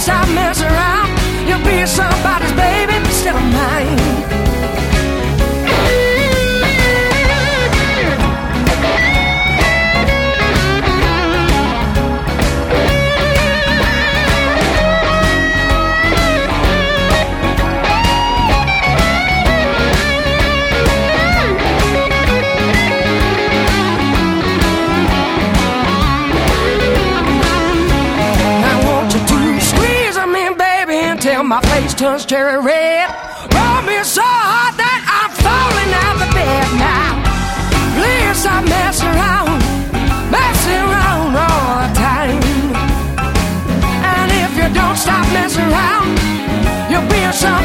stop messing around, you'll be somebody's baby instead of mine. My face turns cherry red. Roll me so hard that I'm falling out the bed now. Please stop messing around all the time. And if you don't stop messing around, you'll be a son